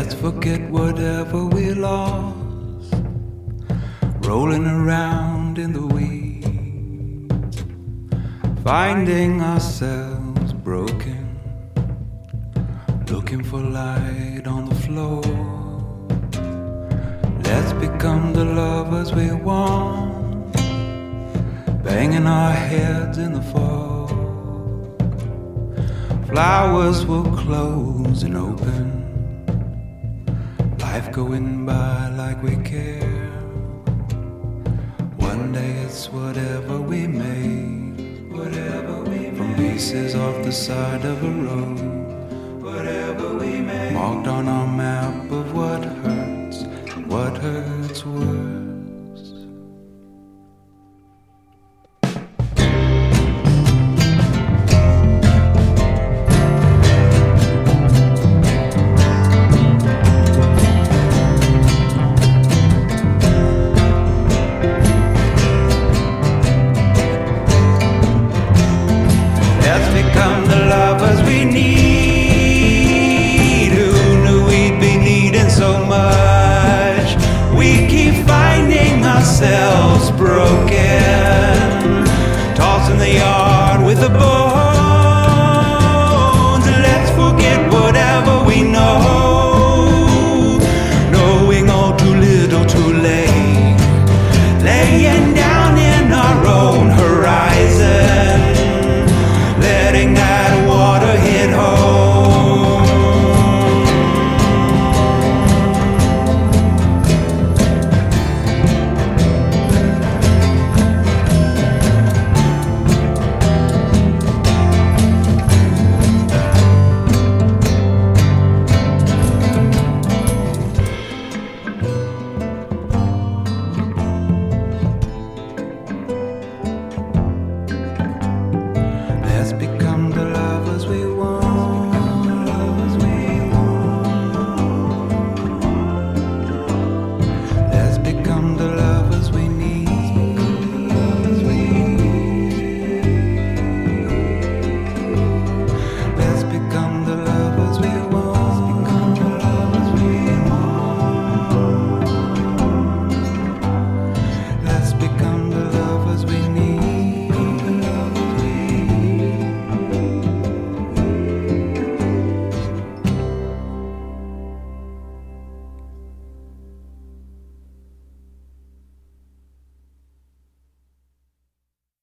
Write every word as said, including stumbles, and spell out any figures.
Let's forget whatever we lost, rolling around in the weeds, finding ourselves broken, looking for light on the floor. Let's become the lovers we want, banging our heads in the fog. Flowers will close and open, life going by like we care. One day it's whatever we made, whatever we made, from pieces off the side of a road, whatever we made, marked on our map